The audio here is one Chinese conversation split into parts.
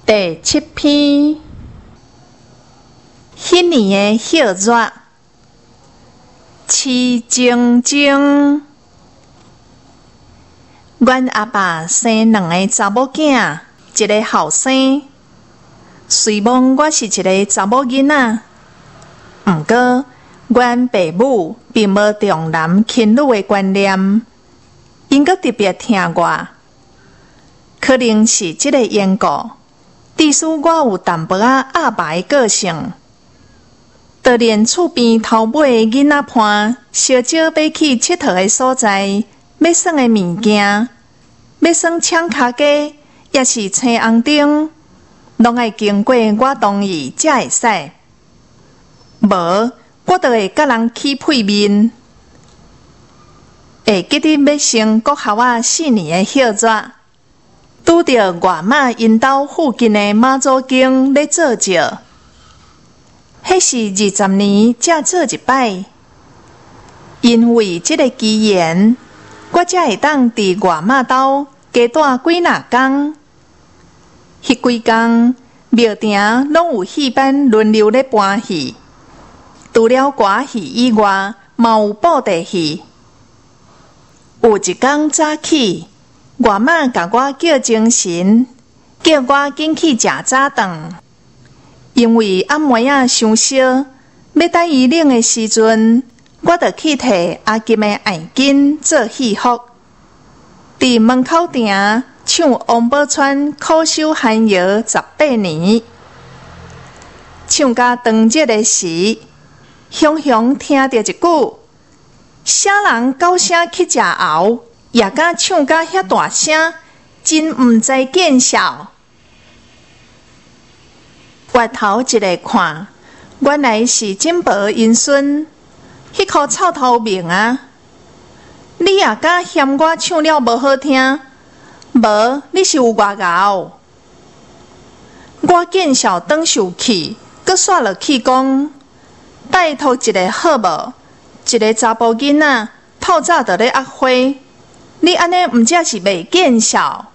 第7篇，迄年的岁月，痴情情。阮阿爸生2个查某囝，一个后生。虽望我是一个查某囡仔，毋过阮爸母并无重男轻女的观念，因阁特别疼我。可能是这个缘故，致使我有淡薄仔阿爸的个性。就连厝边头尾的囡仔伴，烧少要去佚佗的所在，要耍的物件，要耍抢脚架，也是青红灯，拢爱经过我同意才会使。无，我就会甲人起屁面。会记得要升国校4年的岁月，拄着外妈因兜附近的妈祖经咧做照，迄是20年才做一摆。因为这个机缘，我才会当伫外妈兜加住几若工。迄几工，庙埕拢有戏班轮流咧搬戏，除了歌戏以外，嘛有布袋戏。有一天早起，外妈甲我叫精神，叫我紧去食早顿，因为暗暝仔伤烧，要等伊冷的时阵，我就去摕阿金的眼镜做戏服，伫门口埕唱王宝钏苦守寒窑18年，唱到当日的时，雄雄听到一句：啥人高声去食熬，也敢唱到遐大声，真毋知见笑。回头一个看，原来是金婆因孙，迄颗臭头命啊！你也敢嫌我唱了无好听？无，你是有外熬。我见笑转受气，阁煞落去讲：拜托一个好无？一个查甫囡仔透早就咧压花，你安尼毋则是袂见笑。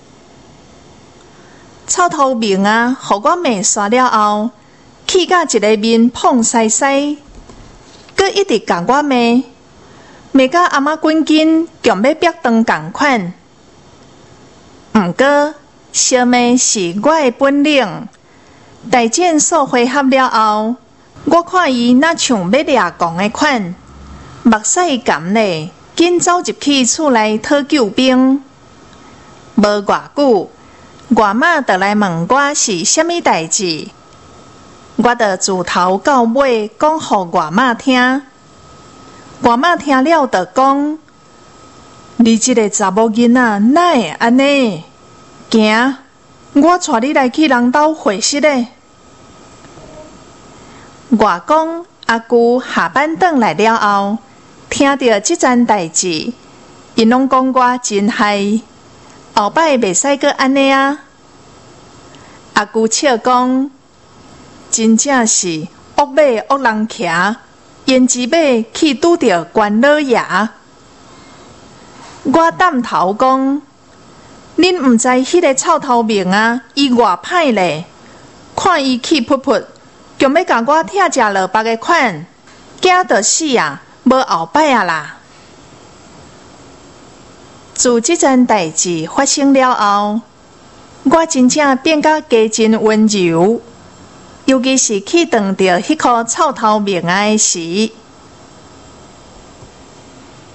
臭头命啊！互我骂煞了后，气甲一个面碰西西，阁一直甲我骂甲阿妈滚紧，强要逼断共款。毋过，小骂是我的本领。大战数回合了后，我看伊若像要掠狂的款，目屎干咧，紧走入去厝内讨救兵。无偌久，外妈就来问我是啥物代志，我就自头到尾讲互外妈听。外妈听了就讲：你这个查某囡仔哪会安尼？行，我带你来去人兜会室咧。外公阿舅下班转来了后，听到这件代志，因拢讲我真害，后摆袂使阁安尼啊。阿舅笑讲：真正是恶马恶人骑，胭脂马去拄着关老爷。我点头讲：恁毋知迄个臭头命啊，伊偌歹咧，看伊气噗噗，强要甲我拆食落腹的款，惊着死啊，无后摆啊啦。自这件代志发生了后，我真正变甲加真温柔，尤其是去撞到迄颗臭头命的时。